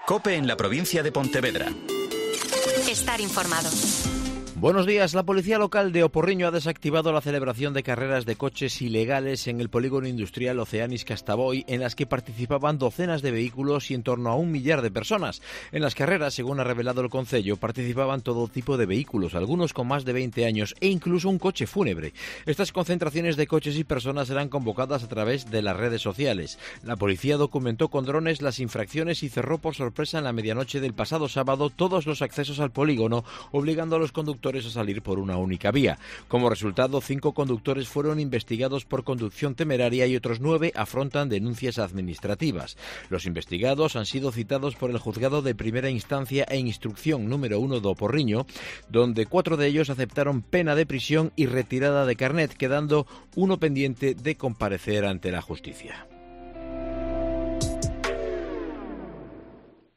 COPE en la provincia de Pontevedra. Estar informado. Buenos días. La policía local de Oporriño ha desactivado la celebración de carreras de coches ilegales en el polígono industrial Oceanis Castaboy, en las que participaban docenas de vehículos y en torno a 1 millar de personas. En las carreras, según ha revelado el concello, participaban todo tipo de vehículos, algunos con más de 20 años e incluso un coche fúnebre. Estas concentraciones de coches y personas eran convocadas a través de las redes sociales. La policía documentó con drones las infracciones y cerró por sorpresa en la medianoche del pasado sábado todos los accesos al polígono, obligando a los conductores a salir por una única vía. Como resultado, 5 conductores fueron investigados por conducción temeraria y otros 9 afrontan denuncias administrativas. Los investigados han sido citados por el juzgado de primera instancia e instrucción número 1 de Oporriño, donde 4 de ellos aceptaron pena de prisión y retirada de carnet, quedando uno pendiente de comparecer ante la justicia.